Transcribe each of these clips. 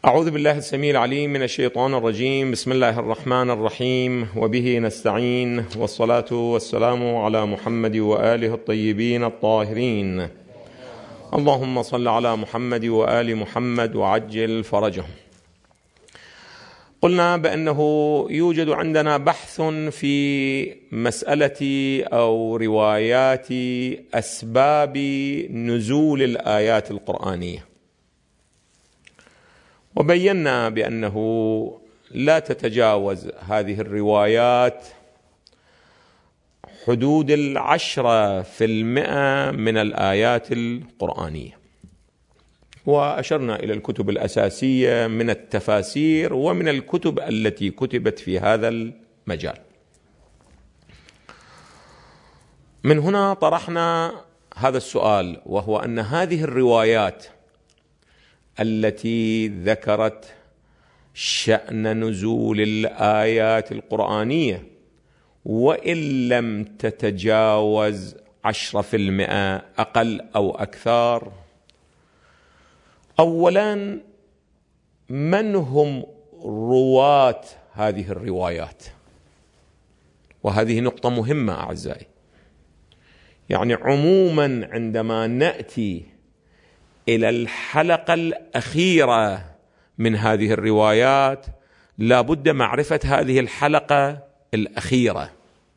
أعوذ بالله السميع العليم من الشيطان الرجيم. بسم الله الرحمن الرحيم، وبه نستعين، والصلاة والسلام على محمد وآله الطيبين الطاهرين. اللهم صل على محمد وآل محمد وعجل فرجهم. قلنا بأنه يوجد عندنا بحث في مسألة أو روايات أسباب نزول الآيات القرآنية، وبينا بأنه لا تتجاوز هذه الروايات حدود 10% من الآيات القرآنية، وأشرنا إلى الكتب الأساسية من التفاسير ومن الكتب التي كتبت في هذا المجال. من هنا طرحنا هذا السؤال، وهو أن هذه الروايات التي ذكرت شأن نزول الآيات القرآنية وإن لم تتجاوز 10% أقل أو أكثر، أولا من هم رواة هذه الروايات؟ وهذه نقطة مهمة أعزائي. يعني عموما عندما نأتي إلى الحلقة الأخيرة من هذه الروايات لا بد معرفة هذه الحلقة الأخيرة،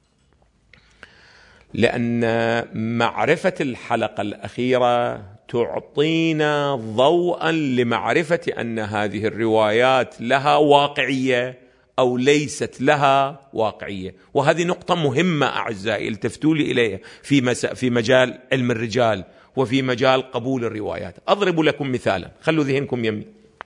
لأن معرفة الحلقة الأخيرة تعطينا ضوءا لمعرفة أن هذه الروايات لها واقعية أو ليست لها واقعية. وهذه نقطة مهمة أعزائي، التفتوا لي إليها في مجال علم الرجال وفي مجال قبول الروايات. أضرب لكم مثالا، خلوا ذهنكم يمي.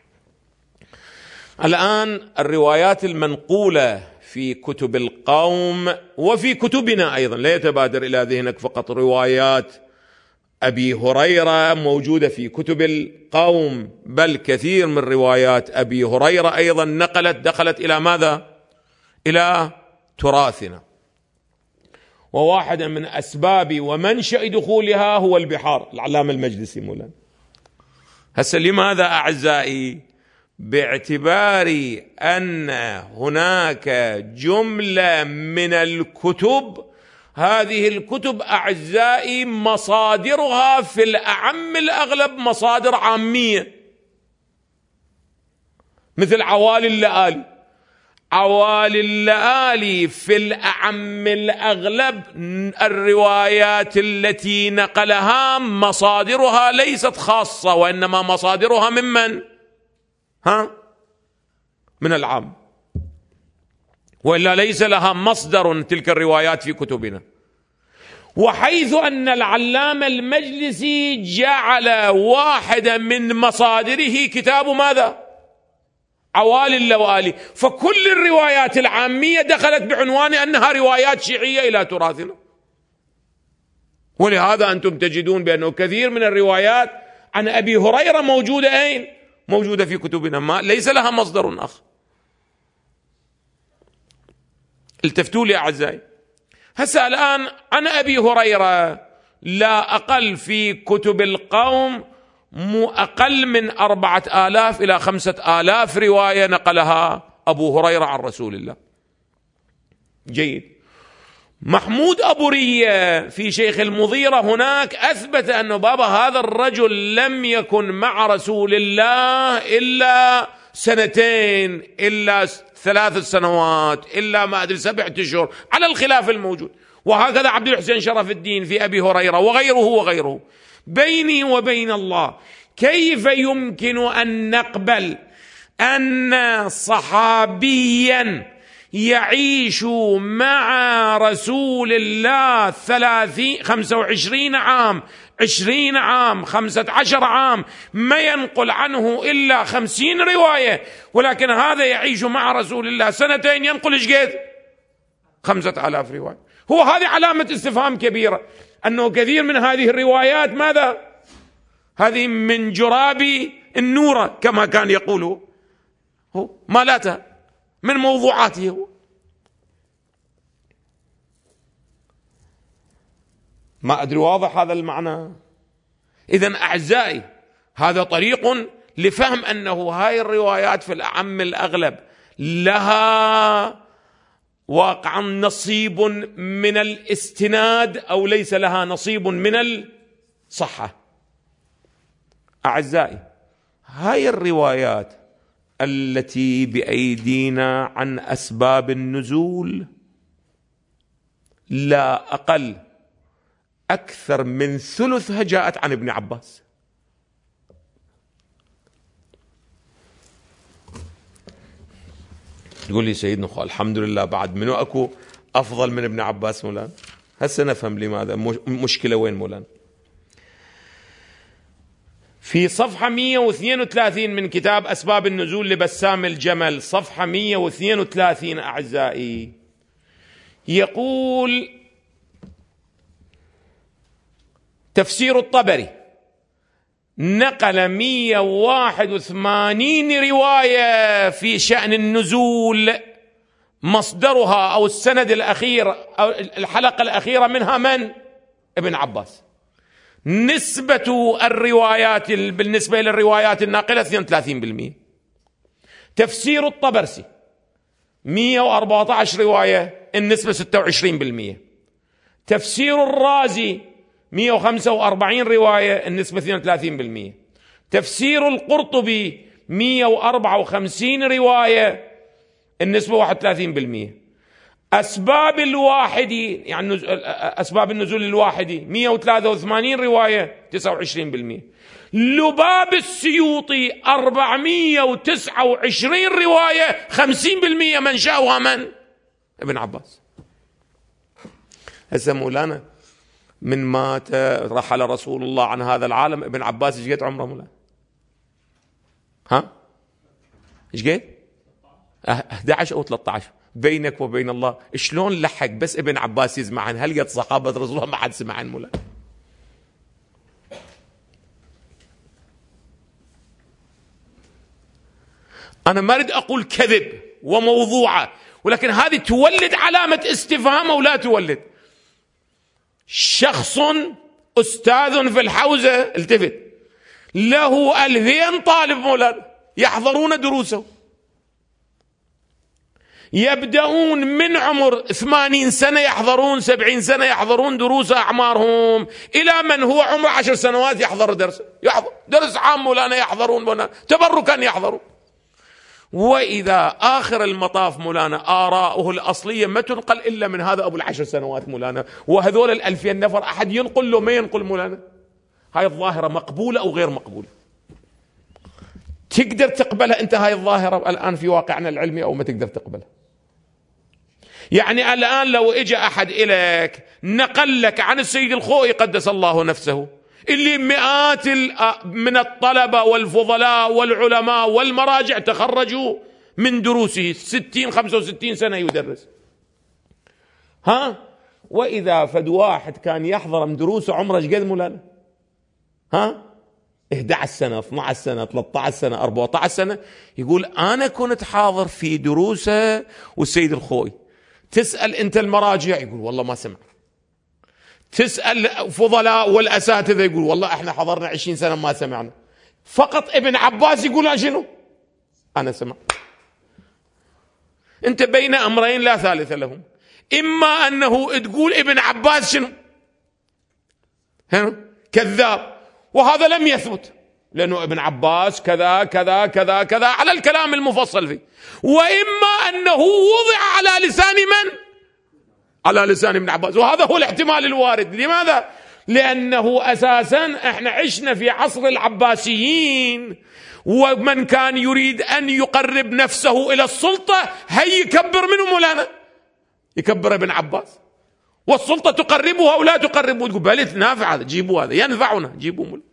الآن الروايات المنقولة في كتب القوم وفي كتبنا أيضا، لا يتبادر إلى ذهنك فقط روايات أبي هريرة موجودة في كتب القوم، بل كثير من روايات أبي هريرة أيضا دخلت إلى ماذا؟ إلى تراثنا. وواحدا من أسباب ومنشأ دخولها هو البحار، العلامة المجلسي مولانا. هسه لماذا أعزائي؟ باعتبار أن هناك جملة من الكتب، هذه الكتب أعزائي مصادرها في الأعم الأغلب مصادر عامية، مثل عوالي اللآلي. عوالي اللآلي في الأعم الأغلب الروايات التي نقلها مصادرها ليست خاصة، وإنما مصادرها ممن؟ من العام، وإلا ليس لها مصدر تلك الروايات في كتبنا. وحيث أن العلامة المجلسي جعل واحدة من مصادره كتاب ماذا؟ عوالي اللوالي، فكل الروايات العامية دخلت بعنوان أنها روايات شيعية إلى تراثنا. ولهذا أنتم تجدون بأنه كثير من الروايات عن أبي هريرة موجودة أين؟ موجودة في كتبنا، ما ليس لها مصدر آخر. التفتوا لي أعزائي. هسه الآن عن أبي هريرة لا أقل في كتب القوم أقل من 4000 إلى 5000 رواية نقلها أبو هريرة عن رسول الله. جيد. محمود أبو رية في شيخ المضيرة هناك أثبت أن بابا هذا الرجل لم يكن مع رسول الله إلا 2 إلا 3 سنوات إلا ما أدري 7 أشهر، على الخلاف الموجود. وهكذا عبد الحسين شرف الدين في أبي هريرة وغيره. بيني وبين الله، كيف يمكن أن نقبل أن صحابيا يعيش مع رسول الله 25 عام 20 عام 15 عام ما ينقل عنه إلا 50 رواية، ولكن هذا يعيش مع رسول الله 2 ينقل إيش قد 5000 رواية؟ هو هذه علامة استفهام كبيرة، أنه كثير من هذه الروايات ماذا؟ هذه من جراب النورة كما كان يقول هو، مالاتها من موضوعاته هو. ما أدري واضح هذا المعنى؟ إذن أعزائي، هذا طريق لفهم أنه هاي الروايات في الأعم الأغلب لها واقعا نصيب من الاستناد أو ليس لها نصيب من الصحة. أعزائي، هاي الروايات التي بأيدينا عن أسباب النزول لا أقل أكثر من ثلثها جاءت عن ابن عباس. تقول لي سيدنا الحمد لله، بعد منو أكو أفضل من ابن عباس مولانا؟ هسه نفهم لماذا مشكلة وين مولانا. في صفحة 132 من كتاب أسباب النزول لبسام الجمل، صفحة 132 أعزائي، يقول تفسير الطبري نقل 181 رواية في شأن النزول، مصدرها أو السند الأخير أو الحلقة الأخيرة منها من؟ ابن عباس. نسبة الروايات بالنسبة للروايات الناقلة 32%. تفسير الطبرسي 114 رواية، النسبة 26%. تفسير الرازي 145 رواية، النسبة 32%. تفسير القرطبي 154 رواية، النسبة 31%. أسباب الواحدي يعني أسباب النزول الواحدي 183 رواية، 29%. لباب السيوطي 429 رواية، 50% منشأها من؟ ابن عباس. هسه مولانا من مات رحل رسول الله عن هذا العالم، ابن عباس ايش قد عمره مولانا؟ ها؟ ايش قد؟ 11 أو 13. بينك وبين الله شلون لحق بس ابن عباس يسمع عن هل قد صحابة رسول الله ما حد سمع عن مولانا؟ أنا ما أريد أقول كذب وموضوعة، ولكن هذه تولد علامة استفهام أو لا تولد. شخص أستاذ في الحوزة، التفت، له 2000 طالب مولانا يحضرون دروسه، يبدأون من عمر 80 سنة يحضرون، 70 سنة يحضرون دروس أعمارهم، إلى من هو عمره 10 سنوات يحضر درس عام مولانا، يحضرون مولانا تبركا يحضرون. وإذا آخر المطاف مولانا آراؤه الأصلية ما تنقل إلا من هذا أبو 10 سنوات مولانا، وهذول 2000 نفر أحد ينقل له ما ينقل مولانا. هاي الظاهرة مقبولة أو غير مقبولة؟ تقدر تقبلها أنت هاي الظاهرة الآن في واقعنا العلمي أو ما تقدر تقبلها؟ يعني الآن لو إجا أحد إليك نقل لك عن السيد الخوئي قدس الله نفسه، اللي مئات من الطلبة والفضلاء والعلماء والمراجع تخرجوا من دروسه، 65 سنة يدرس، ها؟ وإذا فد واحد كان يحضر من دروسه عمره ايش قد مولانا؟ ها؟ 11 سنة، 12 سنة، 13 سنة، 14 سنة، يقول أنا كنت حاضر في دروسه والسيد الخوئي. تسأل أنت المراجع يقول والله ما سمع. تسأل فضلاء والأساتذة يقول والله احنا حضرنا 20 سنة ما سمعنا. فقط ابن عباس يقول شنو؟ أنا سمع. أنت بين أمرين لا ثالث لهم، إما أنه تقول ابن عباس شنو؟ كذاب، وهذا لم يثبت، لأنه ابن عباس كذا كذا كذا كذا على الكلام المفصل فيه، وإما أنه وضع على لسان من؟ على لسان ابن عباس، وهذا هو الاحتمال الوارد. لماذا؟ لأنه أساسا احنا عشنا في عصر العباسيين، ومن كان يريد أن يقرب نفسه إلى السلطة هي يكبر منه مولانا، يكبر ابن عباس، والسلطة تقربه أو لا تقربه، تقول بل نافع هذا جيبوا، هذا ينفعنا جيبوا مولانا.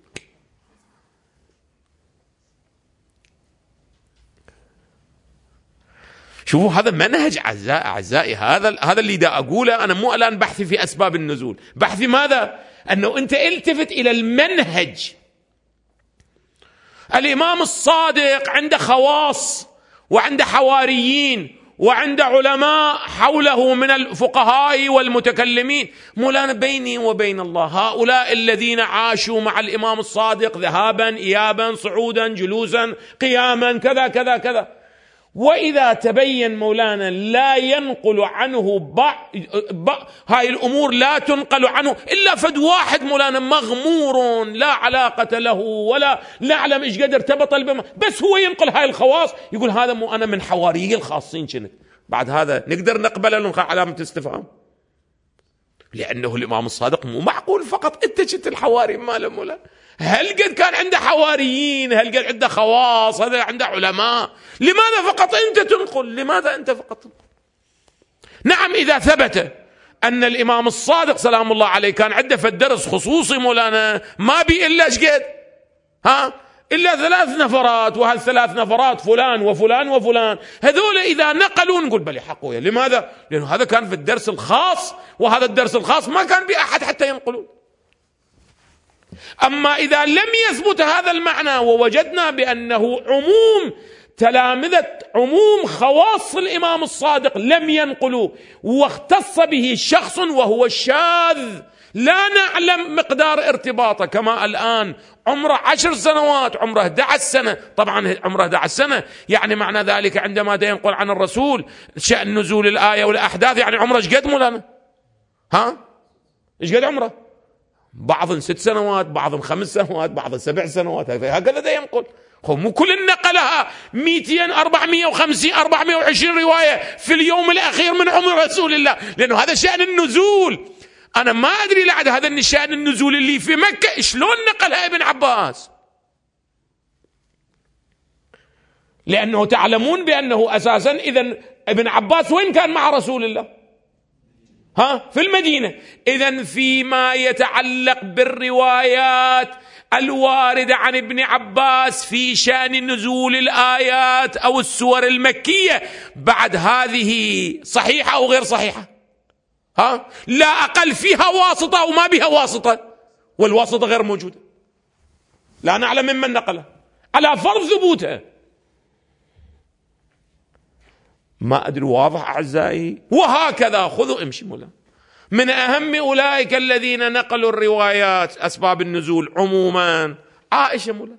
شوفوا هذا منهج أعزائي، هذا اللي دا أقوله أنا. مو الآن بحثي في أسباب النزول، بحثي ماذا؟ أنه أنت التفت إلى المنهج. الإمام الصادق عنده خواص وعنده حواريين، وعند علماء حوله من الفقهاء والمتكلمين. مولانا بيني وبين الله هؤلاء الذين عاشوا مع الإمام الصادق ذهابا إيابا صعودا جلوسا قياما كذا كذا كذا، وإذا تبين مولانا لا ينقل عنه هاي الأمور لا تنقل عنه إلا فد واحد مولانا مغمور لا علاقة له ولا نعلم إيش قدر ارتبط بس هو ينقل هاي الخواص، يقول هذا مو أنا من حواريي الخاصين كنت. بعد هذا نقدر نقبل له علامة استفهام، لأنه الإمام الصادق مو معقول فقط أنت كنت الحواري ماله مولانا، هل قد كان عنده حواريين، هل قد عنده خواص، هذا عنده علماء، لماذا فقط أنت تنقل؟ لماذا أنت فقط تنقل؟ نعم إذا ثبت أن الإمام الصادق سلام الله عليه كان عنده في الدرس خصوصي مولانا ما بي إلا إيش قد إلا 3 نفرات، وهالثلاث نفرات فلان وفلان وفلان، هذول إذا نقلوا نقول بلي حقويا. لماذا؟ لأنه هذا كان في الدرس الخاص، وهذا الدرس الخاص ما كان بأحد حتى ينقلون. أما إذا لم يثبت هذا المعنى ووجدنا بأنه عموم تلامذة عموم خواص الإمام الصادق لم ينقلوا واختص به شخص وهو الشاذ لا نعلم مقدار ارتباطه، كما الآن عمره 10 سنوات، عمره 11 سنة، طبعا عمره 11 سنة يعني معنى ذلك عندما ينقل عن الرسول شأن نزول الآية والأحداث يعني عمره ايش قد مولانا؟ ايش قد عمره؟ بعضهم 6 سنوات، بعضهم 5 سنوات، بعضهم 7 سنوات، هكذا دا ينقل. مو كل نقلها 200 450 420 رواية في اليوم الأخير من عمر رسول الله، لأنه هذا شأن النزول. أنا ما أدري لعد هذا الشأن النزول اللي في مكة شلون نقلها ابن عباس، لأنه تعلمون بأنه أساسا إذن ابن عباس وين كان مع رسول الله؟ في المدينة. إذن فيما يتعلق بالروايات الواردة عن ابن عباس في شأن نزول الآيات أو السور المكية بعد هذه صحيحة أو غير صحيحة؟ لا أقل فيها واسطة وما بها واسطة، والواسطة غير موجودة، لا نعلم ممن نقلها على فرض ثبوتها. ما أدري واضح أعزائي؟ وهكذا خذوا امشي مولا. من أهم أولئك الذين نقلوا الروايات أسباب النزول عموما عائشة مولا،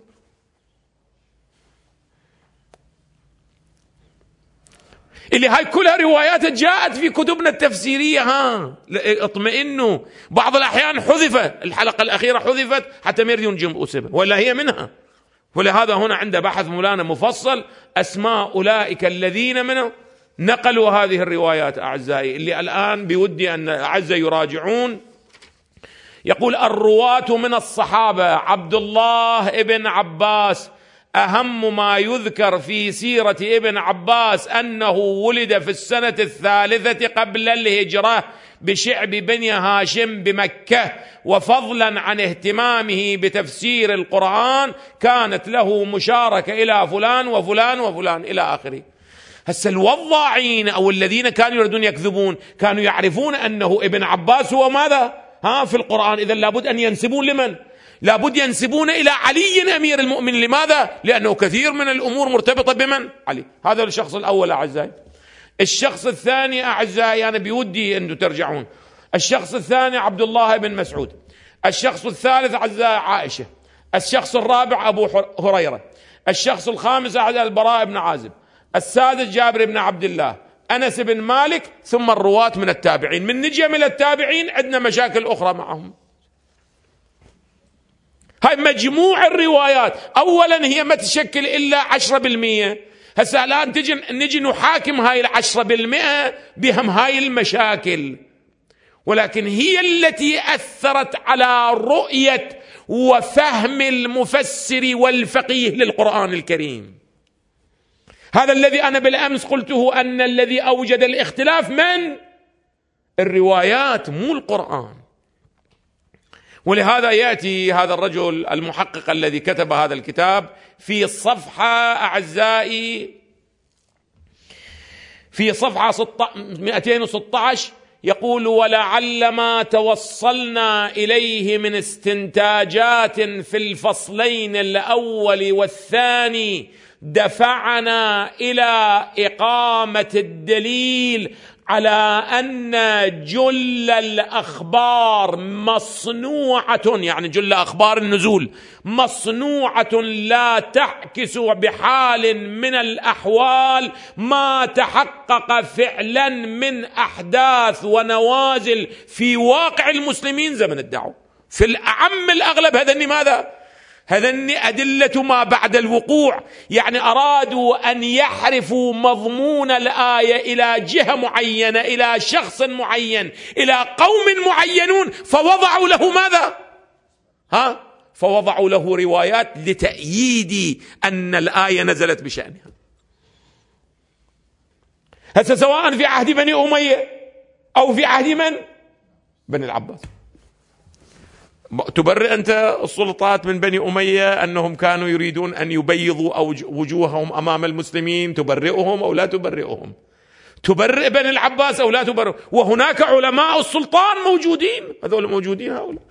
اللي هاي كلها روايات جاءت في كتبنا التفسيرية. اطمئنوا، بعض الأحيان حذفت، الحلقة الأخيرة حذفت حتى ما يريدون يجيبوا اسمها ولا هي منها، ولهذا هنا عنده بحث مولانا مفصل أسماء أولئك الذين منهم نقلوا هذه الروايات أعزائي، اللي الآن بودي أن أعزائي يراجعون. يقول الرواة من الصحابة عبد الله ابن عباس، أهم ما يذكر في سيرة ابن عباس أنه ولد في السنة 3 قبل الهجرة بشعب بني هاشم بمكة، وفضلا عن اهتمامه بتفسير القرآن كانت له مشاركة إلى فلان وفلان وفلان إلى آخره. هسه الوضاعين أو الذين كانوا يريدون يكذبون كانوا يعرفون أنه ابن عباس هو ماذا؟ في القرآن، إذن لابد أن ينسبون لمن؟ لابد ينسبون إلى علي أمير المؤمنين. لماذا؟ لأنه كثير من الأمور مرتبطة بمن؟ علي. هذا الشخص الأول أعزائي. الشخص الثاني أعزائي أنا بودي أن ترجعون، الشخص الثاني عبد الله بن مسعود، الشخص الثالث أعزائي عائشة، الشخص الرابع أبو هريرة، الشخص الخامس أعزائي البراء بن عازب، السادس جابر بن عبد الله، أنس بن مالك، ثم الرواة من التابعين. من نجي من التابعين عندنا مشاكل أخرى معهم. هاي مجموع الروايات أولا هي ما تشكل إلا 10%. هسه الآن نجي نحاكم هاي 10% بهم هاي المشاكل، ولكن هي التي أثرت على رؤية وفهم المفسر والفقيه للقرآن الكريم. هذا الذي أنا بالأمس قلته أن الذي أوجد الاختلاف من؟ الروايات مو القرآن. ولهذا يأتي هذا الرجل المحقق الذي كتب هذا الكتاب في الصفحة أعزائي في صفحة 216 يقول ولعل ما توصلنا إليه من استنتاجات في الفصلين الأول والثاني دفعنا إلى إقامة الدليل على أن جل الأخبار مصنوعة، يعني جل أخبار النزول مصنوعة لا تعكس بحال من الأحوال ما تحقق فعلا من أحداث ونوازل في واقع المسلمين زمن الدعوة. في الأعم الأغلب هذني ماذا؟ هذني أدلة ما بعد الوقوع، يعني أرادوا أن يحرفوا مضمون الآية إلى جهة معينة، إلى شخص معين، إلى قوم معينون، فوضعوا له ماذا؟ فوضعوا له روايات لتأييد أن الآية نزلت بشأنها. هذا سواء في عهد بني أمية أو في عهد من؟ بني العباس. تبرئ أنت السلطات من بني أمية أنهم كانوا يريدون أن يبيضوا وجوههم أمام المسلمين؟ تبرئهم أو لا تبرئهم؟ تبرئ بني العباس أو لا تبرئ؟ وهناك علماء السلطان موجودين، هذول موجودين هؤلاء.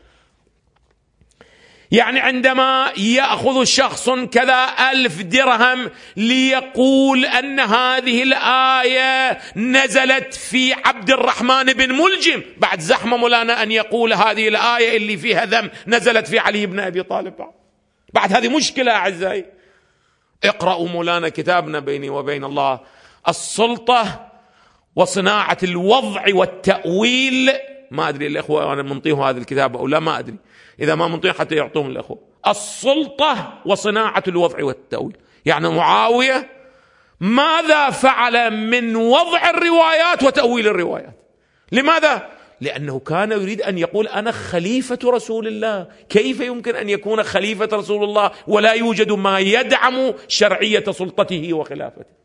يعني عندما يأخذ شخص كذا 1000 درهم ليقول أن هذه الآية نزلت في عبد الرحمن بن ملجم، بعد زحمة مولانا أن يقول هذه الآية اللي فيها ذم نزلت في علي بن أبي طالب، بعد هذه مشكلة أعزائي. اقرأوا مولانا كتابنا بيني وبين الله السلطة وصناعة الوضع والتأويل. ما أدري الإخوة أنا منطيه هذا الكتاب أو لا، ما أدري، إذا ما منطيه حتى يعطوهم الأخوة. السلطة وصناعة الوضع والتأويل، يعني معاوية ماذا فعل من وضع الروايات وتأويل الروايات؟ لماذا؟ لأنه كان يريد أن يقول أنا خليفة رسول الله. كيف يمكن أن يكون خليفة رسول الله ولا يوجد ما يدعم شرعية سلطته وخلافته؟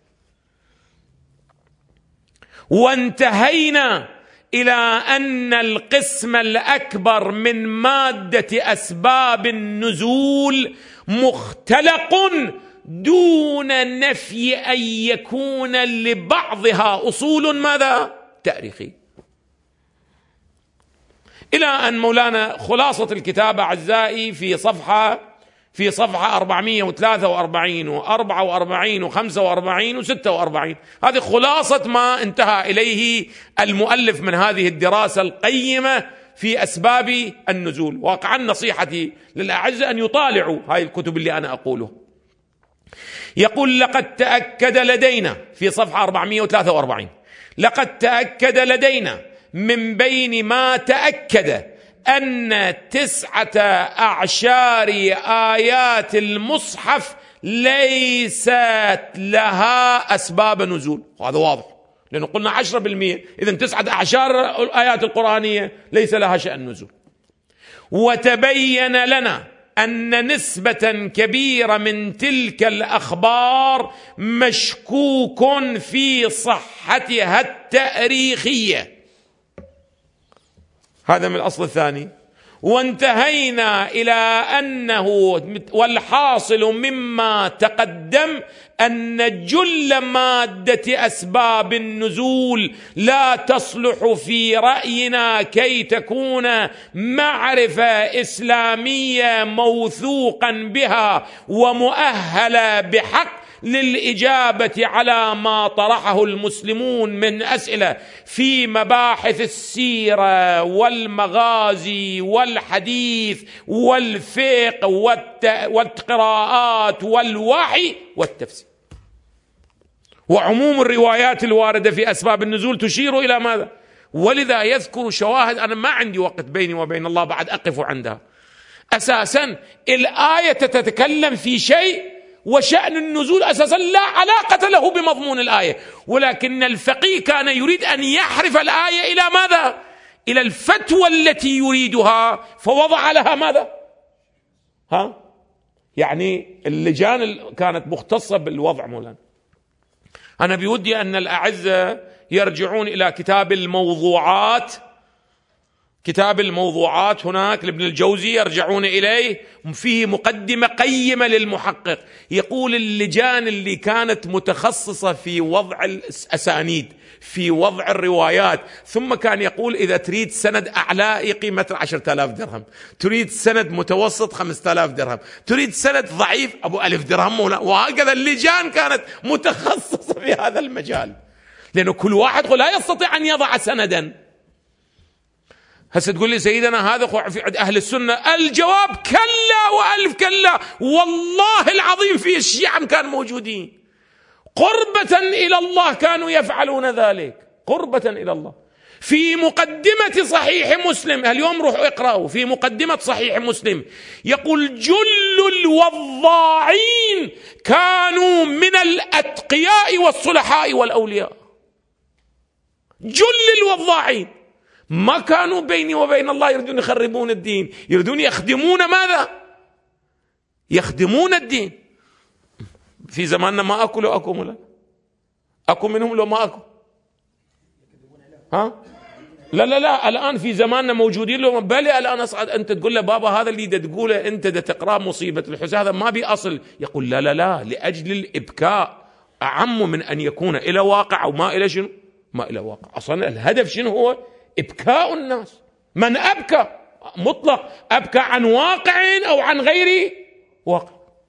وانتهينا إلى أن القسم الأكبر من مادة أسباب النزول مختلق دون نفي أن يكون لبعضها أصول ماذا؟ تاريخي. إلى أن مولانا خلاصة الكتاب أعزائي في صفحة 443 و44 و45 و46، هذه خلاصة ما انتهى إليه المؤلف من هذه الدراسة القيمة في أسباب النزول. واقعا نصيحتي للأعزة أن يطالعوا هذه الكتب اللي أنا أقوله. يقول لقد تأكد لدينا في صفحة 443 لقد تأكد لدينا من بين ما تأكد أن 9 أعشار آيات المصحف ليست لها أسباب نزول، وهذا واضح لأنه قلنا 10%، إذن 9 أعشار الآيات القرآنية ليس لها شأن نزول. وتبين لنا أن نسبة كبيرة من تلك الأخبار مشكوك في صحتها التاريخية، هذا من الأصل الثاني. وانتهينا إلى أنه والحاصل مما تقدم أن جل مادة أسباب النزول لا تصلح في رأينا كي تكون معرفة إسلامية موثوقا بها ومؤهلة بحق للإجابة على ما طرحه المسلمون من أسئلة في مباحث السيرة والمغازي والحديث والفقه والقراءات والوحي والتفسير. وعموم الروايات الواردة في أسباب النزول تشير إلى ماذا؟ ولذا يذكر شواهد، أنا ما عندي وقت بيني وبين الله بعد أقف عندها. أساسا الآية تتكلم في شيء وشأن النزول أساسا لا علاقة له بمضمون الآية، ولكن الفقيه كان يريد أن يحرف الآية إلى ماذا؟ إلى الفتوى التي يريدها، فوضع لها ماذا؟ يعني اللجان كانت مختصة بالوضع. مولانا أنا بودي أن الأعزة يرجعون إلى كتاب الموضوعات كتاب الموضوعات هناك لابن الجوزي يرجعون إليه، فيه مقدمة قيمة للمحقق يقول اللجان اللي كانت متخصصة في وضع الأسانيد، في وضع الروايات، ثم كان يقول إذا تريد سند أعلى قيمة 10,000 درهم، تريد سند متوسط 5,000 درهم، تريد سند ضعيف أبو 1,000 درهم، وهكذا اللجان كانت متخصصة في هذا المجال، لأنه كل واحد لا يستطيع أن يضع سندا. هسه تقول لي سيدنا هذا في عند أهل السنة، الجواب كلا وألف كلا، والله العظيم في الشيعة كانوا موجودين قربة إلى الله، كانوا يفعلون ذلك قربة إلى الله. في مقدمة صحيح مسلم، اليوم روحوا اقرأوا في مقدمة صحيح مسلم، يقول جل الوضاعين كانوا من الأتقياء والصلحاء والأولياء. جل الوضاعين ما كانوا بيني وبين الله يريدون يخربون الدين، يريدون يخدمون ماذا؟ يخدمون الدين. في زماننا ما أكو لو أكو ملا أكو منهم لو ما أكو، ها؟ لا الآن في زماننا موجودين لو بلي. الآن أصعد أنت تقول له بابا هذا اللي تقوله أنت تقرأ مصيبة الحسين هذا ما بيأصل، يقول لا لأجل الإبكاء أعم من أن يكون إلى واقع أو ما إلى شنو؟ ما إلى واقع. أصلا الهدف شنو هو؟ إبكاء الناس. من أبكى مطلق، أبكى عن واقع أو عن غير واقع.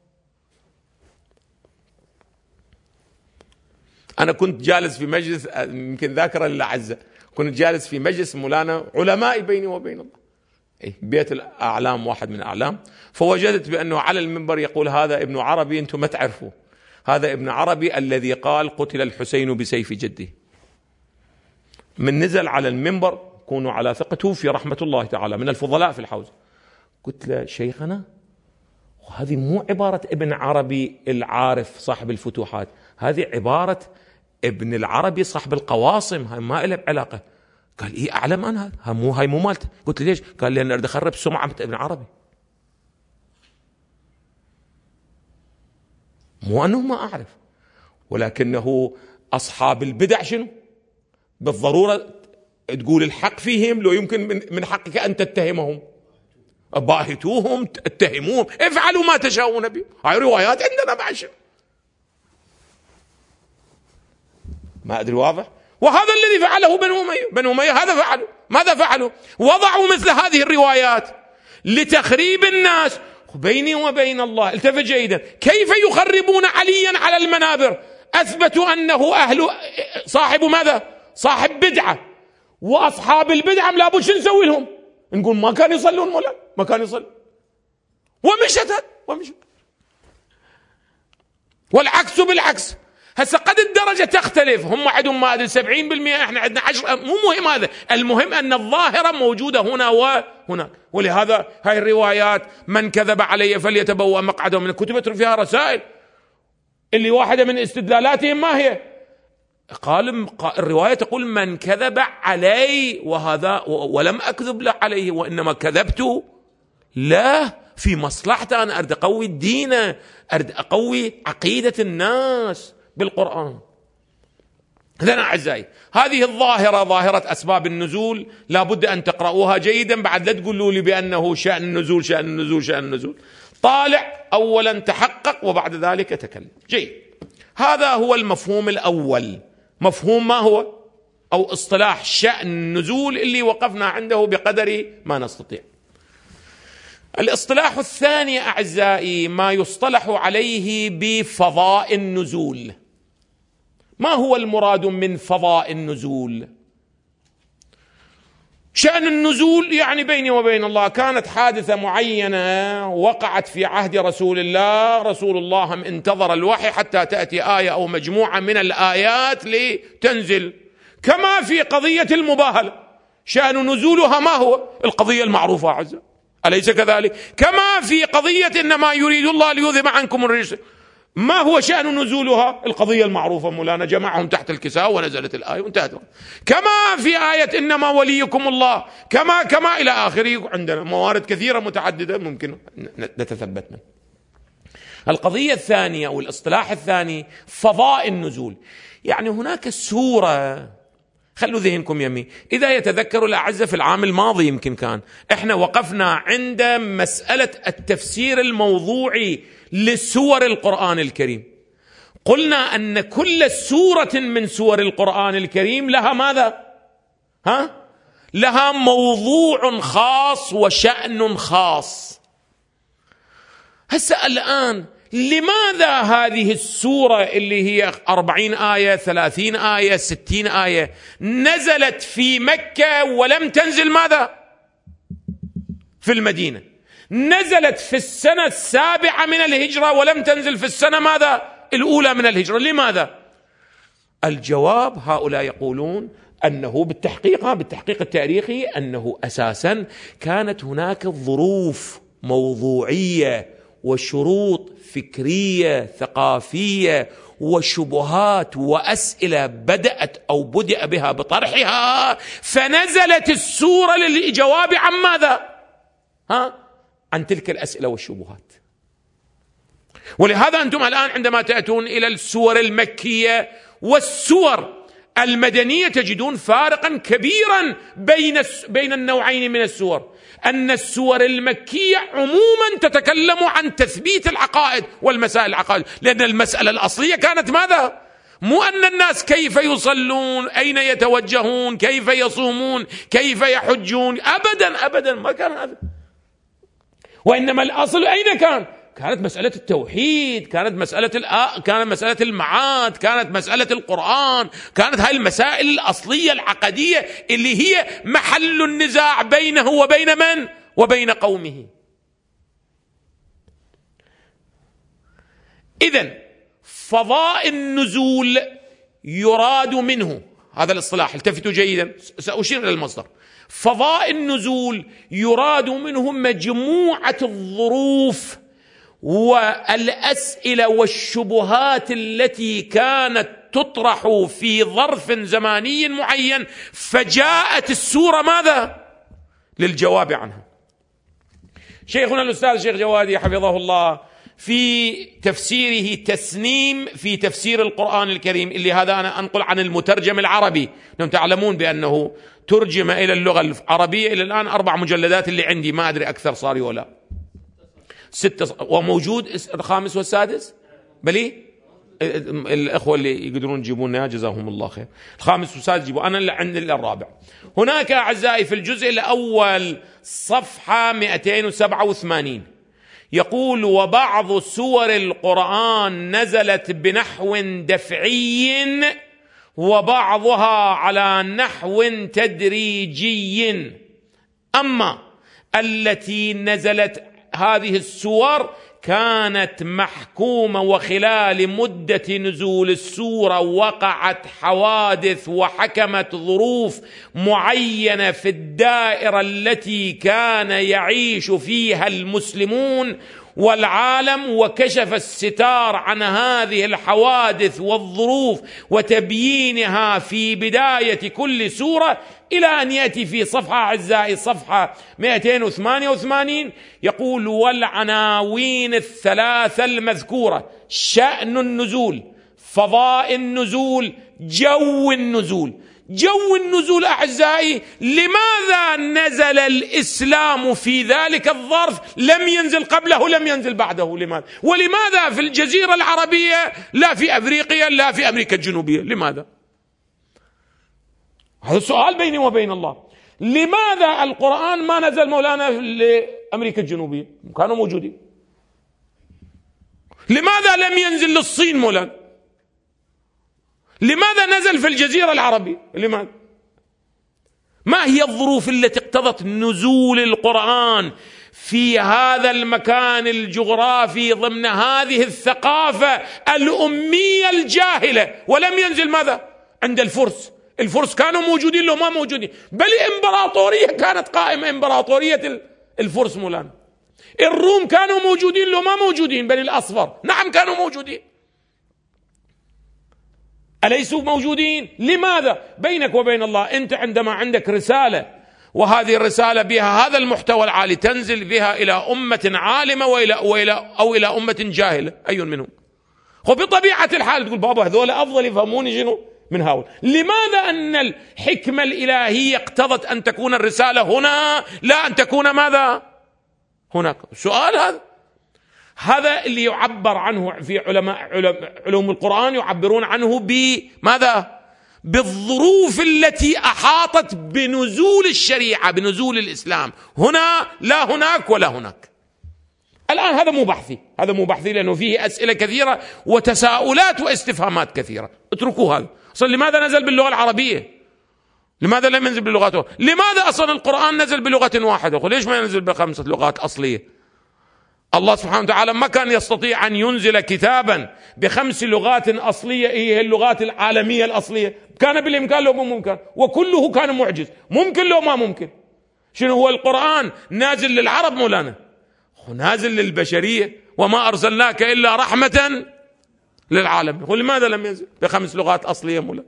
أنا كنت جالس في مجلس، يمكن ذاكرة لله عزة، كنت جالس في مجلس مولانا علماء بيني وبين الله، بيت الأعلام واحد من الأعلام، فوجدت بأنه على المنبر يقول هذا ابن عربي، أنتم ما تعرفوا هذا ابن عربي الذي قال قتل الحسين بسيف جده. من نزل على المنبر كونوا على ثقته في رحمة الله تعالى، من الفضلاء في الحوزة. قلت له شيخنا وهذه مو عبارة ابن عربي العارف صاحب الفتوحات، هذه عبارة ابن العربي صاحب القواصم، هاي ما له علاقة. قال إيه أعلم أنا هاي مو مالته. قلت له ليش؟ قال لأن أريد أخرب سمعة ابن عربي، مو أنه ما أعرف، ولكنه أصحاب البدع شنو بالضرورة تقول الحق فيهم، لو يمكن من حقك أن تتهمهم، باهتوهم اتهموهم، افعلوا ما تشاءون به. هاي روايات عندنا بعد شنو ما أدري واضح. وهذا الذي فعله بنو أمية هذا فعلوا. ماذا فعلوا؟ وضعوا مثل هذه الروايات لتخريب الناس بيني وبين الله. التفت جيدا، كيف يخربون عليا على المنابر؟ أثبتوا أنه أهل صاحب ماذا؟ صاحب بدعة، وأصحاب البدعة لابد شو نسوي لهم؟ نقول ما كانوا يصلون مولا، ما كانوا يصلون، ومشت. والعكس بالعكس. هسه قد الدرجة تختلف، هم عندهم ما أدري 70%، احنا عندنا 10، مو مهم هذا، المهم أن الظاهرة موجودة هنا وهناك. ولهذا هاي الروايات من كذب علي فليتبوأ مقعده من كتبت فيها رسائل، اللي واحدة من استدلالاتهم ما هي؟ قال الرواية تقول من كذب علي، وهذا ولم أكذب له عليه، وإنما كذبت لا في مصلحته، أنا أريد أقوي الدين، أريد أقوي عقيدة الناس بالقرآن. إذن أعزائي هذه الظاهرة، ظاهرة أسباب النزول، لا بد أن تقرأوها جيدا. بعد لا تقولوا لي بأنه شأن النزول شأن النزول شأن النزول، طالع أولا تحقق وبعد ذلك تكلم. جيد، هذا هو المفهوم الأول. مفهوم ما هو؟ أو اصطلاح شأن النزول اللي وقفنا عنده بقدر ما نستطيع. الاصطلاح الثاني أعزائي ما يصطلح عليه بفضاء النزول. ما هو المراد من فضاء النزول؟ شأن النزول يعني بيني وبين الله كانت حادثة معينة وقعت في عهد رسول الله، رسول الله انتظر الوحي حتى تأتي آية أو مجموعة من الآيات لتنزل، كما في قضية المباهلة شأن نزولها ما هو؟ القضية المعروفة عز، أليس كذلك؟ كما في قضية إنما يريد الله ليذهب عنكم الرجس، ما هو شأن نزولها؟ القضية المعروفة، مولانا جمعهم تحت الكساء ونزلت الآية وانتهت. كما في آية إنما وليكم الله، كما إلى آخره. عندنا موارد كثيرة متعددة ممكن نتثبت منها. القضية الثانية أو الاصطلاح الثاني فضاء النزول، يعني هناك سورة خلوا ذهنكم يمي. إذا يتذكروا الأعزة في العام الماضي يمكن كان إحنا وقفنا عند مسألة التفسير الموضوعي لسور القرآن الكريم. قلنا أن كل سورة من سور القرآن الكريم لها ماذا؟ لها موضوع خاص وشأن خاص. هسه الآن لماذا هذه السورة اللي هي 40 آية 30 آية 60 آية نزلت في مكة ولم تنزل ماذا؟ في المدينة. نزلت في السنة 7 من الهجرة ولم تنزل في السنة ماذا؟ الأولى من الهجرة. لماذا؟ الجواب هؤلاء يقولون أنه بالتحقيق التاريخي أنه أساسا كانت هناك ظروف موضوعية وشروط فكرية ثقافية وشبهات وأسئلة بدأ بها بطرحها، فنزلت السورة للجواب عن ماذا؟ عن تلك الأسئلة والشبهات. ولهذا أنتم الآن عندما تأتون إلى السور المكية والسور المدنية تجدون فارقا كبيرا بين النوعين من السور. أن السور المكية عموما تتكلم عن تثبيت العقائد والمسائل العقائد، لأن المسألة الأصلية كانت ماذا؟ مو أن الناس كيف يصلون، أين يتوجهون، كيف يصومون، كيف يحجون، أبدا ما كان هذا. وإنما الأصل أين كانت مسألة التوحيد، كانت مسألة المعاد، كانت مسألة القرآن، كانت هاي المسائل الأصلية العقدية اللي هي محل النزاع بينه وبين من؟ وبين قومه. إذن فضاء النزول يراد منه، هذا الاصطلاح التفتوا جيدا، سأشير إلى المصدر. فضاء النزول يراد منه مجموعة الظروف والأسئلة والشبهات التي كانت تطرح في ظرف زماني معين، فجاءت السورة ماذا؟ للجواب عنها. شيخنا الأستاذ الشيخ جوادي حفظه الله في تفسيره تسنيم في تفسير القرآن الكريم، اللي هذا أنا أنقل عن المترجم العربي، أنتم تعلمون بأنه ترجم إلى اللغة العربية إلى الآن 4 مجلدات اللي عندي، ما أدري أكثر صار ولا 6، وموجود الخامس والسادس بلي الأخوة اللي يقدرون يجيبونها جزاهم الله خير. الخامس والسادس جيبوا، أنا اللي عندي الرابع. هناك أعزائي في الجزء الأول صفحة 287 يقول: وبعض سور القرآن نزلت بنحو دفعي وبعضها على نحو تدريجي، أما التي نزلت هذه السور كانت محكومة، وخلال مدة نزول السورة وقعت حوادث وحكمت ظروف معينة في الدائرة التي كان يعيش فيها المسلمون والعالم، وكشف الستار عن هذه الحوادث والظروف وتبيينها في بداية كل سورة، إلى أن يأتي في صفحة أعزائي صفحة 288 يقول: والعناوين الثلاثة المذكورة، شأن النزول، فضاء النزول، جو النزول. جو النزول أعزائي، لماذا نزل الإسلام في ذلك الظرف؟ لم ينزل قبله، لم ينزل بعده. لماذا؟ ولماذا في الجزيرة العربية لا في أفريقيا لا في أمريكا الجنوبية؟ لماذا؟ هذا السؤال بيني وبين الله. لماذا القرآن ما نزل مولانا لأمريكا الجنوبية؟ كانوا موجودين. لماذا لم ينزل للصين مولانا؟ لماذا نزل في الجزيرة العربية؟ لماذا؟ ما هي الظروف التي اقتضت نزول القرآن في هذا المكان الجغرافي ضمن هذه الثقافة الأمية الجاهلة؟ ولم ينزل ماذا؟ عند الفرس كانوا موجودين لو ما موجودين، بل إمبراطورية كانت قائمة، إمبراطورية الفرس مولانا. الروم كانوا موجودين لو ما موجودين، بني الأصفر نعم كانوا موجودين، أليسوا موجودين؟ لماذا؟ بينك وبين الله أنت عندما عندك رسالة، وهذه الرسالة بها هذا المحتوى العالي، تنزل بها إلى أمة عالمة أو إلى أمة جاهلة، أي منهم؟ وبطبيعة الحال تقول بابا هذول أفضل، يفهموني شنو؟ من هؤلاء. لماذا أن الحكمة الإلهية اقتضت أن تكون الرسالة هنا لا أن تكون ماذا هناك؟ سؤال هذا اللي يعبر عنه في علوم القرآن، يعبرون عنه بماذا؟ بالظروف التي أحاطت بنزول الشريعة، بنزول الإسلام، هنا لا هناك ولا هناك. الآن هذا مو بحثي لأنه فيه أسئلة كثيرة وتساؤلات واستفهامات كثيرة. اتركوا هذا. أصلا لماذا نزل باللغة العربية؟ لماذا لم ينزل باللغات أخرى؟ لماذا أصلا القرآن نزل بلغة واحدة؟ ليش ما ينزل ب5 لغات أصلية؟ الله سبحانه وتعالى ما كان يستطيع أن ينزل كتابا ب5 لغات أصلية، هي اللغات العالمية الأصلية؟ كان بالإمكان لو مو ممكن، وكله كان معجز. ممكن لو ما ممكن. شنو هو القرآن نازل للعرب مولانا؟ نازل للبشرية، وما أرسلناك إلا رحمة للعالم. لماذا لم ينزل ب5 لغات أصلية مولانا؟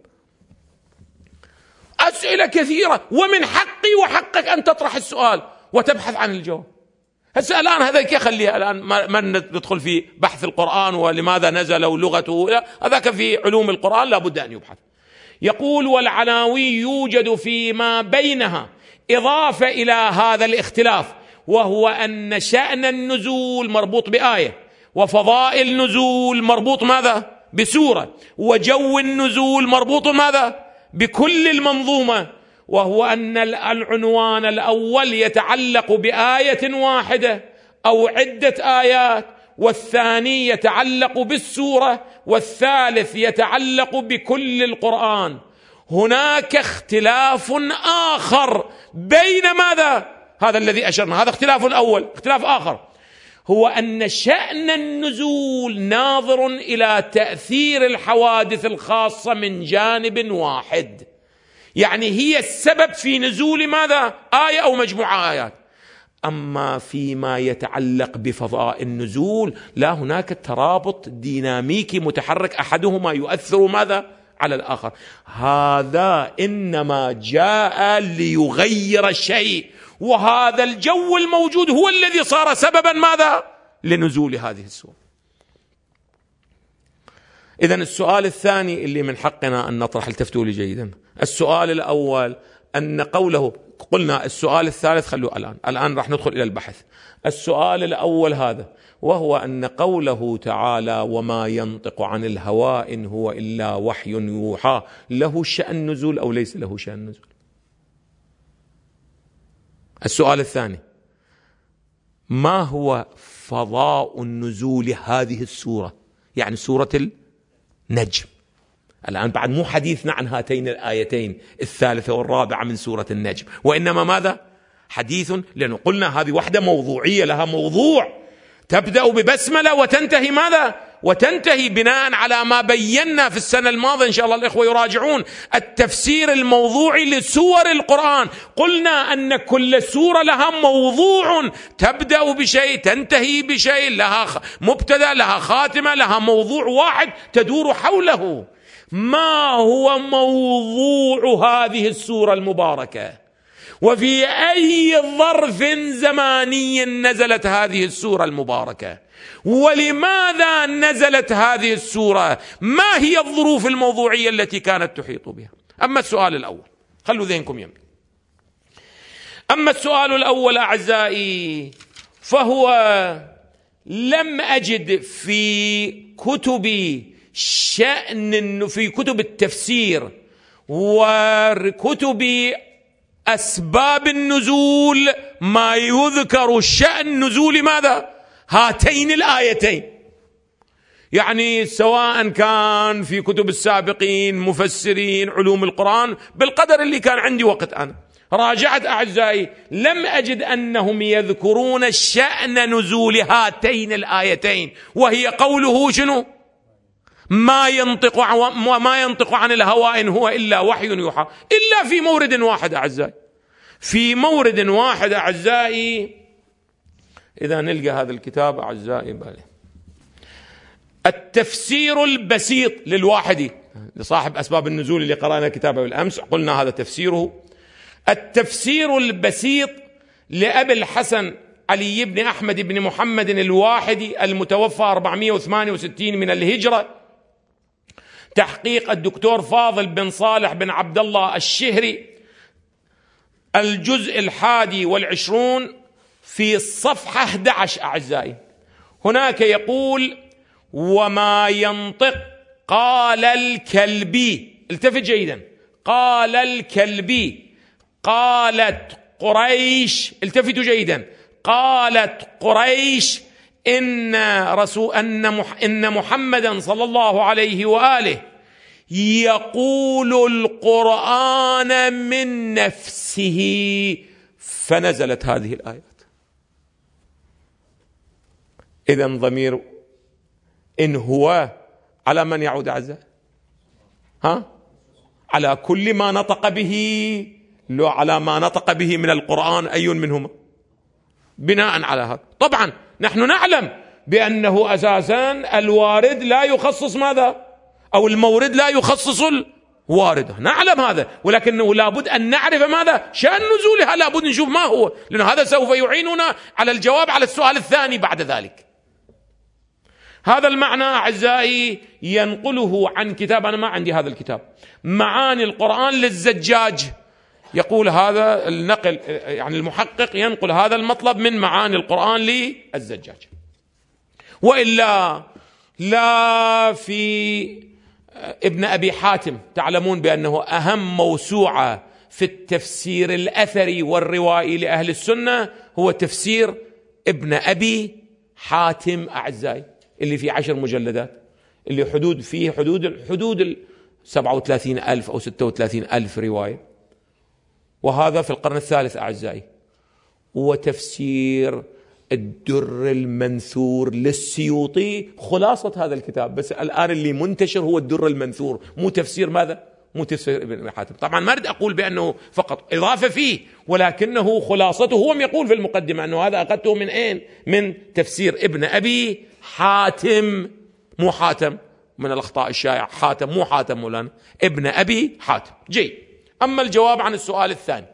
أسئلة كثيرة، ومن حقي وحقك أن تطرح السؤال وتبحث عن الجواب. هسه الآن هذاك خليها، الآن ما ندخل في بحث القرآن ولماذا نزل ولغته، هذاك في علوم القرآن لابد أن يبحث. يقول: والعناوي يوجد فيما بينها إضافة إلى هذا الاختلاف، وهو أن شأن النزول مربوط بآية، وفضائل النزول مربوط ماذا؟ بسورة، وجو النزول مربوط ماذا؟ بكل المنظومة، وهو أن العنوان الأول يتعلق بآية واحدة أو عدة آيات، والثاني يتعلق بالسورة، والثالث يتعلق بكل القرآن. هناك اختلاف آخر بين ماذا؟ هذا الذي أشرنا، هذا اختلاف أول. اختلاف آخر هو أن شأن النزول ناظر إلى تأثير الحوادث الخاصة من جانب واحد، يعني هي السبب في نزول ماذا؟ آية أو مجموعة آيات. أما فيما يتعلق بفضاء النزول لا، هناك ترابط ديناميكي متحرك، أحدهما يؤثر ماذا؟ على الآخر. هذا إنما جاء ليغير الشيء، وهذا الجو الموجود هو الذي صار سببا ماذا؟ لنزول هذه السورة. إذن السؤال الثاني اللي من حقنا أن نطرح، التفتوا لي جيدا. السؤال الأول أن قوله، قلنا السؤال الثالث خلوه الآن راح ندخل إلى البحث. السؤال الأول هذا، وهو أن قوله تعالى: وما ينطق عن الهوى إن هو إلا وحي يوحى، له شأن نزول أو ليس له شأن نزول؟ السؤال الثاني: ما هو فضاء النزول هذه السورة، يعني سورة النجم؟ الآن بعد مو حديثنا عن هاتين الآيتين الثالثة والرابعة من سورة النجم، وإنما ماذا؟ حديث، لأنه قلنا هذه وحدة موضوعية، لها موضوع تبدأ ببسملة وتنتهي ماذا؟ وتنتهي بناء على ما بينا في السنة الماضية. إن شاء الله الإخوة يراجعون التفسير الموضوعي لسور القرآن. قلنا أن كل سورة لها موضوع، تبدأ بشيء تنتهي بشيء، لها مبتدأ لها خاتمة، لها موضوع واحد تدور حوله. ما هو موضوع هذه السورة المباركة؟ وفي أي ظرف زماني نزلت هذه السورة المباركة؟ ولماذا نزلت هذه السورة؟ ما هي الظروف الموضوعية التي كانت تحيط بها؟ أما السؤال الأول، خلوا ذهنكم يمين. أما السؤال الأول أعزائي، فهو لم أجد في كتب التفسير وكتب أسباب النزول ما يذكر شأن نزول ماذا؟ هاتين الآيتين. يعني سواء كان في كتب السابقين مفسرين علوم القرآن، بالقدر اللي كان عندي وقت أنا راجعت أعزائي، لم أجد أنهم يذكرون شأن نزول هاتين الآيتين، وهي قوله شنو؟ ما ينطق عن الهوى إن هو إلا وحي يوحى، إلا في مورد واحد أعزائي، في مورد واحد أعزائي. إذا نلقى هذا الكتاب أعزائي بالي، التفسير البسيط للواحدي، لصاحب أسباب النزول اللي قرأنا كتابه بالأمس، قلنا هذا تفسيره. التفسير البسيط لأبي الحسن علي بن أحمد بن محمد الواحدي المتوفى 468 من الهجرة، تحقيق الدكتور فاضل بن صالح بن عبد الله الشهري، الجزء 21 في الصفحة 11 أعزائي. هناك يقول: وما ينطق قال الكلبي، التفت جيدا، قال الكلبي قالت قريش، التفتوا جيدا، قالت قريش إن محمدا صلى الله عليه وآله يقول القرآن من نفسه، فنزلت هذه الآيات. إذن ضمير إن هو على من يعود أعزائي؟ على كل ما نطق به، لو على ما نطق به من القرآن أي منهما؟ بناء على هذا طبعا نحن نعلم بأنه أساسا الوارد لا يخصص ماذا؟ أو المورد لا يخصص الوارد، نعلم هذا، ولكنه لابد أن نعرف ماذا؟ شأن نزولها، لابد نشوف ما هو، لأن هذا سوف يعيننا على الجواب على السؤال الثاني بعد ذلك. هذا المعنى أعزائي ينقله عن كتاب، أنا ما عندي هذا الكتاب، معاني القرآن للزجاج، يقول هذا النقل، يعني المحقق ينقل هذا المطلب من معاني القرآن للزجاج. وإلا لا في ابن أبي حاتم، تعلمون بأنه أهم موسوعة في التفسير الأثري والروائي لأهل السنة هو تفسير ابن أبي حاتم أعزائي، اللي في 10 مجلدات، اللي فيه حدود 37,000 أو 36,000 رواية، وهذا في القرن الثالث أعزائي. وتفسير الدر المنثور للسيوطي خلاصة هذا الكتاب، بس الآن اللي منتشر هو الدر المنثور، مو تفسير ماذا؟ مو تفسير ابن أبي حاتم. طبعا ما أريد أقول بأنه فقط إضافة فيه، ولكنه خلاصته، هو يقول في المقدمة أنه هذا أخذته من أين؟ من تفسير ابن أبي حاتم، مو حاتم، من الأخطاء الشائعة، حاتم مو حاتم مولانا، ابن أبي حاتم. جيد. أما الجواب عن السؤال الثاني،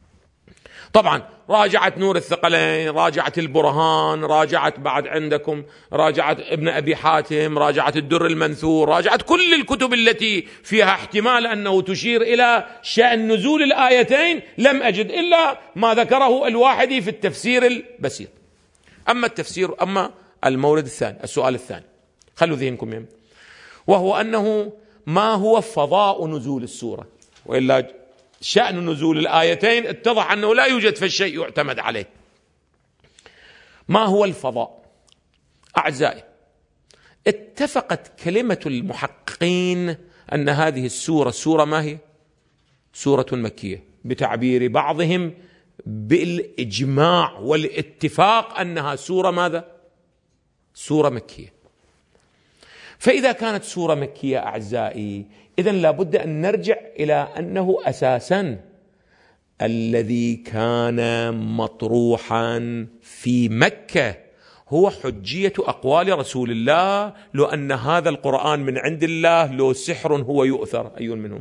طبعا راجعت نور الثقلين، راجعت البرهان، راجعت بعد عندكم، راجعت ابن أبي حاتم، راجعت الدر المنثور، راجعت كل الكتب التي فيها احتمال أنه تشير إلى شأن نزول الآيتين، لم أجد إلا ما ذكره الواحدي في التفسير البسيط. أما المورد الثاني، السؤال الثاني، خلوا ذهنكم يم، وهو أنه ما هو فضاء نزول السورة؟ وإلا شأن نزول الآيتين اتضح أنه لا يوجد في الشيء يعتمد عليه. ما هو الفضاء؟ أعزائي، اتفقت كلمة المحققين أن هذه السورة ما هي؟ سورة مكية، بتعبير بعضهم بالإجماع والاتفاق أنها سورة ماذا؟ سورة مكية. فإذا كانت سورة مكية أعزائي، إذن لابد أن نرجع إلى أنه أساساً الذي كان مطروحاً في مكة هو حجية أقوال رسول الله، لو أن هذا القرآن من عند الله لو سحر هو يؤثر، أي منهم؟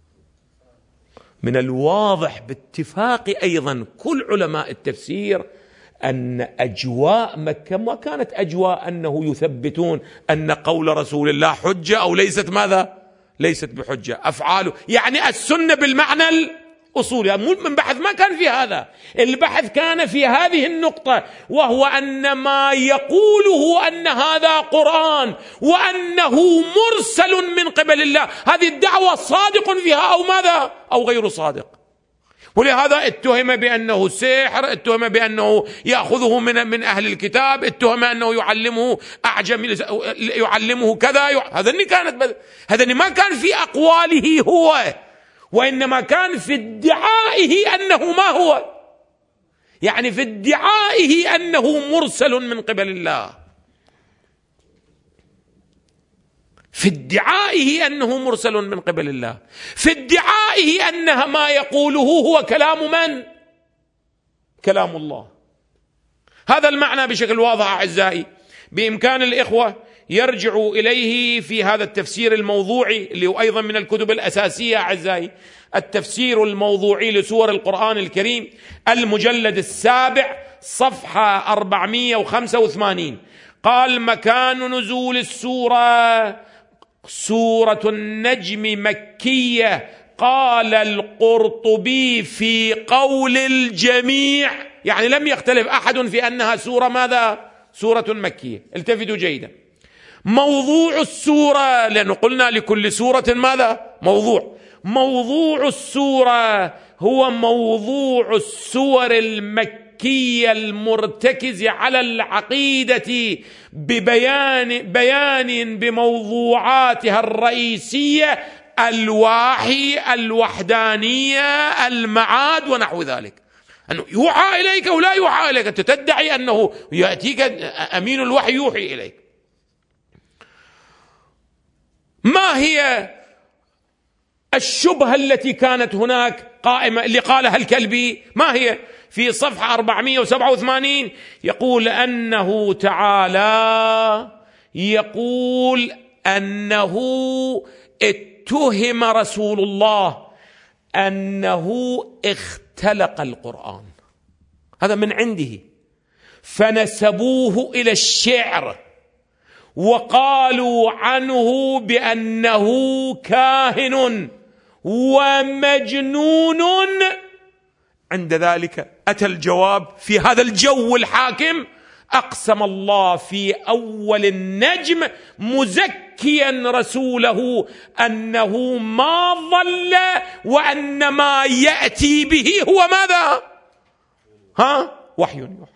من الواضح باتفاق أيضاً كل علماء التفسير أن أجواء مكة ما كانت أجواء أنه يثبتون أن قول رسول الله حجة أو ليست ماذا؟ ليست بحجة. أفعاله يعني السنة بالمعنى الأصولي، من بحث ما كان في هذا، البحث كان في هذه النقطة، وهو أن ما يقوله أن هذا قرآن وأنه مرسل من قبل الله، هذه الدعوة صادق فيها أو ماذا؟ أو غير صادق. ولهذا اتهم بأنه سحر، اتهم بأنه يأخذه من أهل الكتاب، اتهم أنه يعلمه أعجمي، يعلمه كذا. هذا ما كان في أقواله هو، وإنما كان في ادعائه أنه ما هو، يعني في ادعائه أنه مرسل من قبل الله، في ادعائه أنه مرسل من قبل الله، في ادعائه أن ما يقوله هو كلام من؟ كلام الله. هذا المعنى بشكل واضح أعزائي، بإمكان الإخوة يرجعوا إليه في هذا التفسير الموضوعي اللي هو أيضا من الكتب الأساسية أعزائي، التفسير الموضوعي لسور القرآن الكريم، المجلد 7 صفحة 485. قال: مكان نزول السورة سورة النجم مكية، قال القرطبي في قول الجميع، يعني لم يختلف أحد في أنها سورة ماذا؟ سورة مكية. التفتوا جيدا، موضوع السورة، لأنه قلنا لكل سورة ماذا؟ موضوع السورة هو موضوع السور المكية المرتكزة على العقيدة ببيان بموضوعاتها الرئيسية: الوحي، الوحدانية، المعاد ونحو ذلك. أنه يوحى إليك أو لا يوحى إليك، أنت تدعي أنه يأتيك أمين الوحي يوحي إليك. ما هي الشبهة التي كانت هناك قائمة اللي قالها الكلبي؟ ما هي؟ في صفحة 487 يقول أنه تعالى يقول أنه اتهم رسول الله أنه اختلق القرآن، هذا من عنده، فنسبوه إلى الشعر وقالوا عنه بأنه كاهن ومجنون. عند ذلك أتى الجواب في هذا الجو الحاكم: أقسم الله في أول النجم مزكيا رسوله أنه ما ضل وأن ما يأتي به هو ماذا؟ وحي يوحى.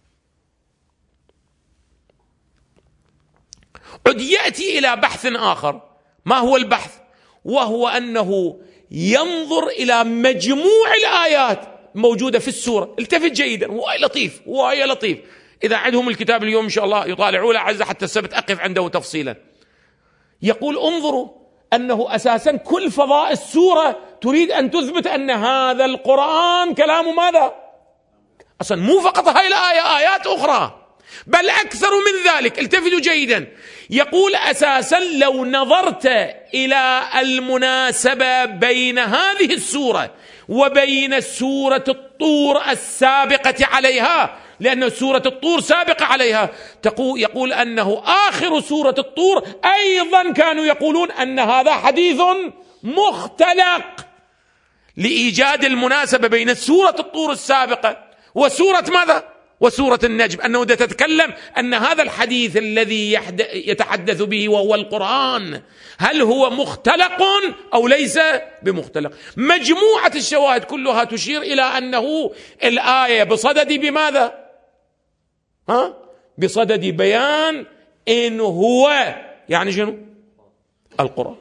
عد يأتي إلى بحث آخر. ما هو البحث؟ وهو أنه ينظر إلى مجموع الآيات موجودة في السورة. التفت جيدا، وهي لطيف. إذا عندهم الكتاب اليوم إن شاء الله يطالعوا له عز حتى السبت أقف عنده تفصيلا. يقول انظروا أنه أساسا كل فضاء السورة تريد أن تثبت أن هذا القرآن كلام ماذا؟ أصلا مو فقط هاي الآية، آيات أخرى بل أكثر من ذلك. التفتوا جيدا، يقول أساسا لو نظرت إلى المناسبة بين هذه السورة وبين سورة الطور السابقة عليها، لأن سورة الطور سابقة عليها، يقول أنه آخر سورة الطور أيضا كانوا يقولون أن هذا حديث مختلق، لإيجاد المناسبة بين سورة الطور السابقة وسورة ماذا؟ وسورة النجم، أنه تتكلم أن هذا الحديث الذي يتحدث به وهو القرآن هل هو مختلق أو ليس بمختلق. مجموعة الشواهد كلها تشير إلى أنه الآية بصدد بماذا؟ بصدد بيان إن هو يعني شنو؟ القرآن.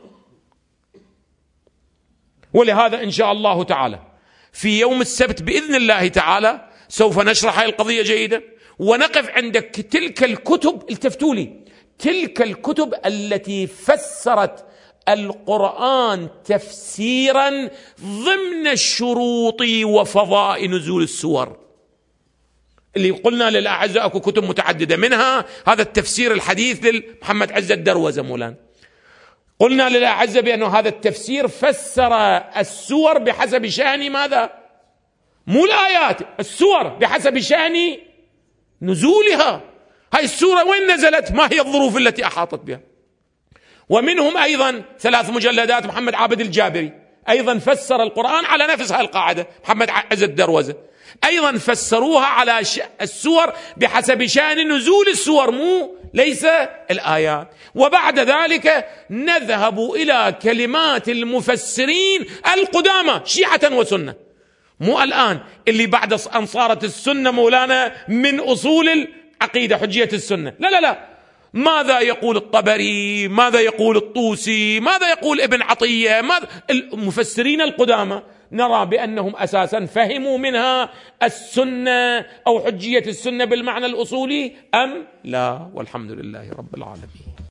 ولهذا إن شاء الله تعالى في يوم السبت بإذن الله تعالى سوف نشرح هذه القضية جيدا، ونقف عند تلك الكتب. التفتوا لي، تلك الكتب التي فسرت القرآن تفسيرا ضمن الشروط وفضاء نزول السور، اللي قلنا للأعزاء أكو كتب متعددة، منها هذا التفسير الحديث لمحمد عز الدروزة مولانا. قلنا للأعزاء بأنه هذا التفسير فسر السور بحسب شأن ماذا؟ مو الآيات، السور بحسب شأن نزولها. هاي السورة وين نزلت؟ ما هي الظروف التي أحاطت بها؟ ومنهم أيضا 3 مجلدات محمد عابد الجابري أيضا فسر القرآن على نفس هاي القاعدة، محمد عز الدروزة أيضا فسروها على السور بحسب شأن نزول السور، مو ليس الآيات. وبعد ذلك نذهب إلى كلمات المفسرين القدامى شيعة وسنة، مو الآن اللي بعد أن صارت السنة مولانا من أصول العقيدة حجية السنة. لا لا لا، ماذا يقول الطبري، ماذا يقول الطوسي، ماذا يقول ابن عطية، المفسرين القدامى نرى بأنهم أساسا فهموا منها السنة أو حجية السنة بالمعنى الأصولي أم لا؟ والحمد لله رب العالمين.